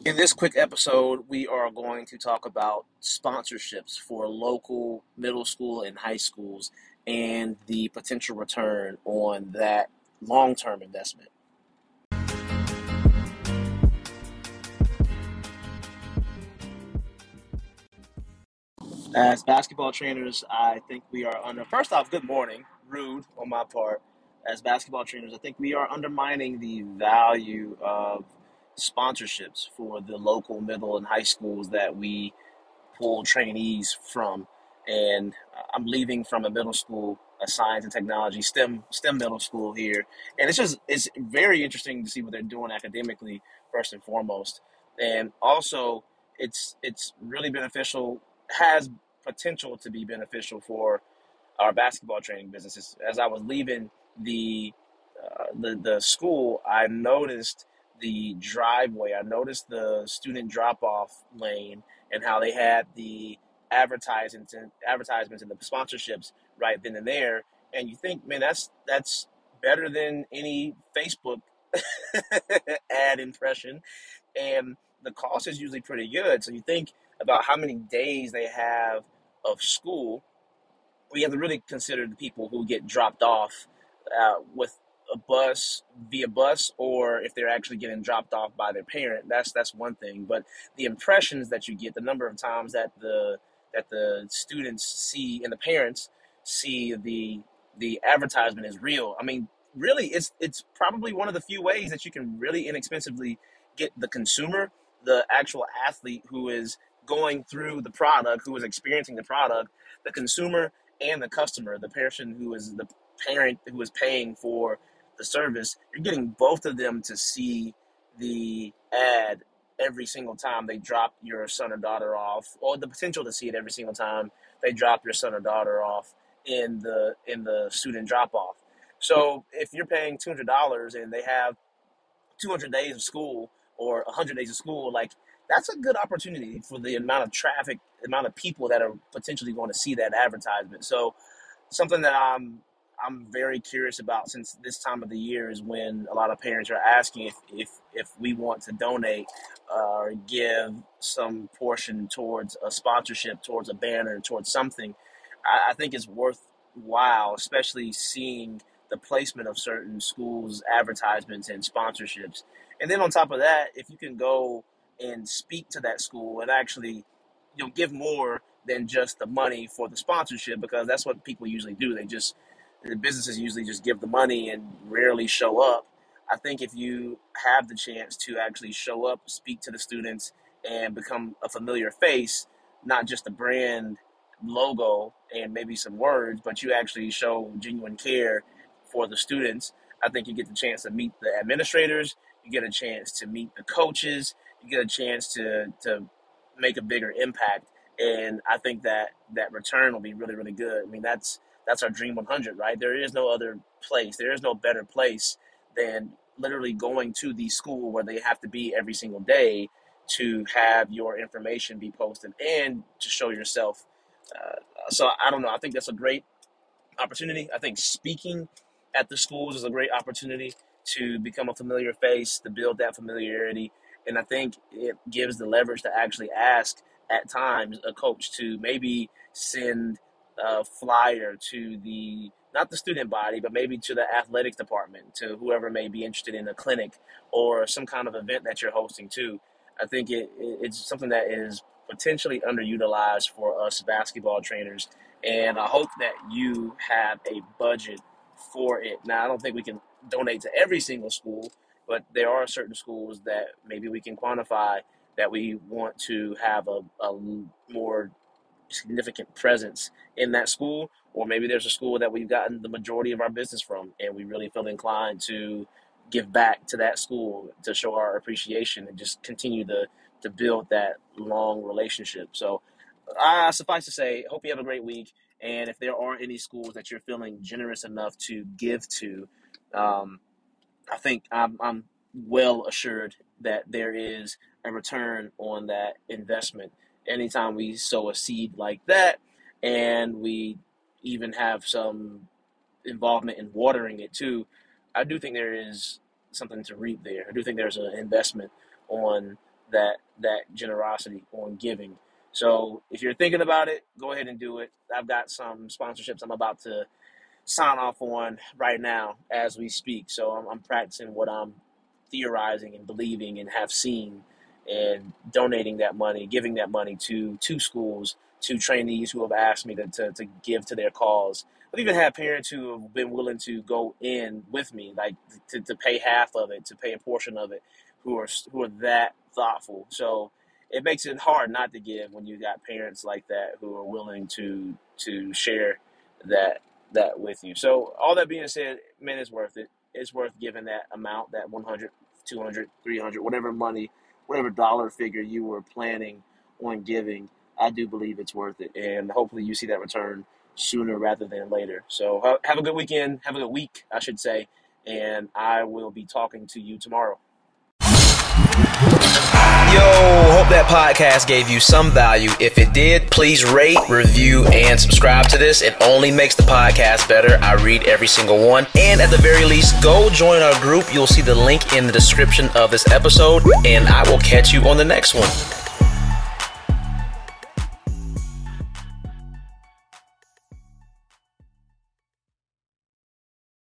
In this quick episode, we are going to talk about sponsorships for local middle school and high schools and the potential return on that long term investment. As basketball trainers, I think we are first off, good morning, rude on my part. As basketball trainers, I think we are undermining the value of sponsorships for the local middle and high schools that we pull trainees from. And I'm leaving from a middle school, a science and technology STEM middle school here, and it's very interesting to see what they're doing academically first and foremost, and also it's really beneficial, has potential to be beneficial for our basketball training businesses. As I was leaving the the school, I noticed the driveway. I noticed the student drop off lane and how they had the advertisements and the sponsorships right then and there. And you think, man, that's better than any Facebook ad impression, and the cost is usually pretty good. So you think about how many days they have of school. We have to really consider the people who get dropped off with a bus, via bus, or if they're actually getting dropped off by their parent. That's one thing. But the impressions that you get, the number of times that the students see and the parents see the advertisement is real. I mean, really, it's probably one of the few ways that you can really inexpensively get the consumer, the actual athlete who is going through the product, who is experiencing the product, the consumer and the customer, the person who is the parent who is paying for the service. You're getting both of them to see the ad every single time they drop your son or daughter off, or the potential to see it every single time they drop your son or daughter off in the student drop off. So if you're paying $200 and they have 200 days of school or 100 days of school, like, that's a good opportunity for the amount of traffic, the amount of people that are potentially going to see that advertisement. So something that I'm very curious about, since this time of the year is when a lot of parents are asking if we want to donate or give some portion towards a sponsorship, towards a banner, towards something. I think it's worthwhile, especially seeing the placement of certain schools' advertisements and sponsorships. And then on top of that, if you can go and speak to that school and actually, give more than just the money for the sponsorship, because that's what people usually do. The businesses usually just give the money and rarely show up. I think if you have the chance to actually show up, speak to the students, and become a familiar face, not just a brand logo and maybe some words, but you actually show genuine care for the students, I think you get the chance to meet the administrators, you get a chance to meet the coaches, you get a chance to make a bigger impact. And I think that that return will be really, really good. I mean, that's our dream 100, right? There is no other place. There is no better place than literally going to the school where they have to be every single day to have your information be posted and to show yourself. So I don't know. I think that's a great opportunity. I think speaking at the schools is a great opportunity to become a familiar face, to build that familiarity. And I think it gives the leverage to actually ask at times a coach to maybe send a flyer to the, not the student body, but maybe to the athletics department, to whoever may be interested in a clinic or some kind of event that you're hosting too. I think it's something that is potentially underutilized for us basketball trainers, and I hope that you have a budget for it. Now, I don't think we can donate to every single school, but there are certain schools that maybe we can quantify that we want to have a more significant presence in that school, or maybe there's a school that we've gotten the majority of our business from, and we really feel inclined to give back to that school to show our appreciation and just continue to build that long relationship. So, suffice to say, hope you have a great week. And if there are any schools that you're feeling generous enough to give to, um, I think I'm well assured that there is a return on that investment. Anytime we sow a seed like that, and we even have some involvement in watering it too, I do think there is something to reap there. I do think there's an investment on that generosity on giving. So if you're thinking about it, go ahead and do it. I've got some sponsorships I'm about to sign off on right now as we speak. So I'm practicing what I'm theorizing and believing and have seen, and donating that money, giving that money to schools, to trainees who have asked me to give to their cause. I've even had parents who have been willing to go in with me, like to pay half of it, to pay a portion of it, who are that thoughtful. So it makes it hard not to give when you got parents like that who are willing to share that with you. So all that being said, man, it's worth it. It's worth giving that amount, that 100, 200, 300, whatever money, whatever dollar figure you were planning on giving. I do believe it's worth it, and hopefully you see that return sooner rather than later. So have a good weekend, have a good week, I should say, and I will be talking to you tomorrow. Yo, hope that podcast gave you some value. If it did, please rate, review, and subscribe to this. It only makes the podcast better. I read every single one. And at the very least, go join our group. You'll see the link in the description of this episode, and I will catch you on the next one.